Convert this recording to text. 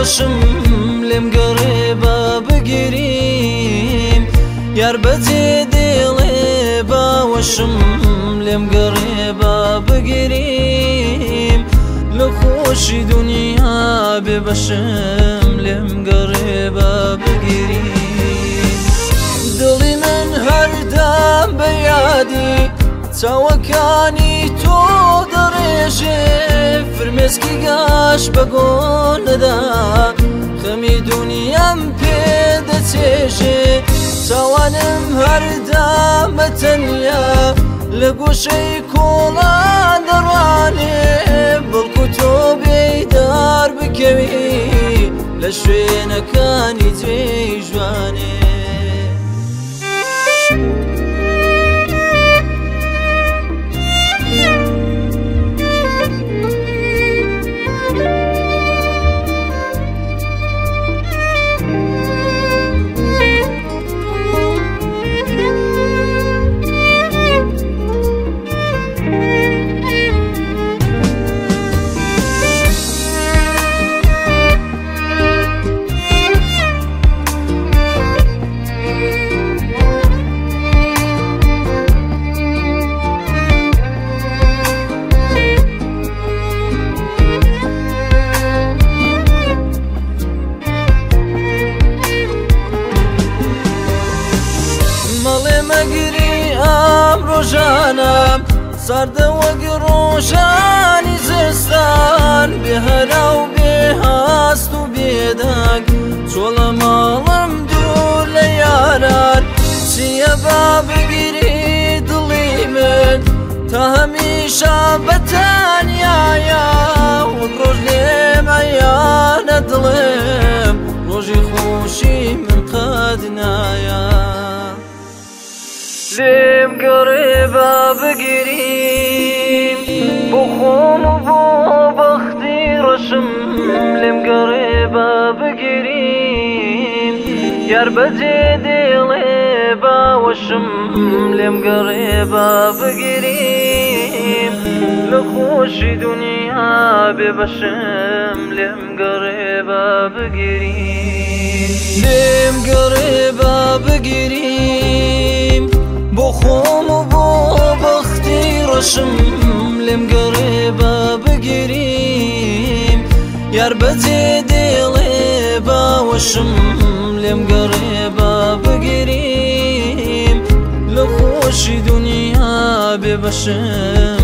وشم لێم گەڕێبە بگیریم یار بەجێ دێڵێ باوەشم لێم گەڕێبە بگیریم لە خۆشی دنیا بێبەشم لێم گەڕێبە بگیریم دڵی من هەردام بە یادی چاوەکانی تۆ دەڕێژێ فرمێسکی گاش بە گۆنەدا خەمی دونیام پێ دەچێژێ چاوانم هەردام بە تەنیا لە گۆشەی کۆڵان دەڕوانێ بەڵکو تۆ بێدار بکەوی لە شوێنەکانی جێی ژوانێ ڕۆژانم ساردە وەک ڕۆژانی زستان بێهەرا و بێهاست و بێدەنگ چۆڵە ماڵم دوور لە یاران چییە با بگیری دڵی من تا هەمیشە بەتەنیایە وەک ڕۆژ لێم عەیانە دڵم ڕۆژی خۆشی من قەت نایە لێم گەڕێبە بگیریم بۆ خۆم و بۆ بەختی ڕەشم لێم گەڕێبە بگیریم یار بەجێ دێڵێ باوەشم لێم گەڕێبە بگیریم لە خۆشی دنیا بێبەشم لێم گەڕێبە بگیریم لێم گەڕێبە بگیریم بۆ خۆم و بۆ بەختی ڕەشم لێم گەڕێبە بگیریم یار بەجێ دێڵێ باوەشم لێم گەڕێبە بگیریم لە خۆشی دنیا بێبەشم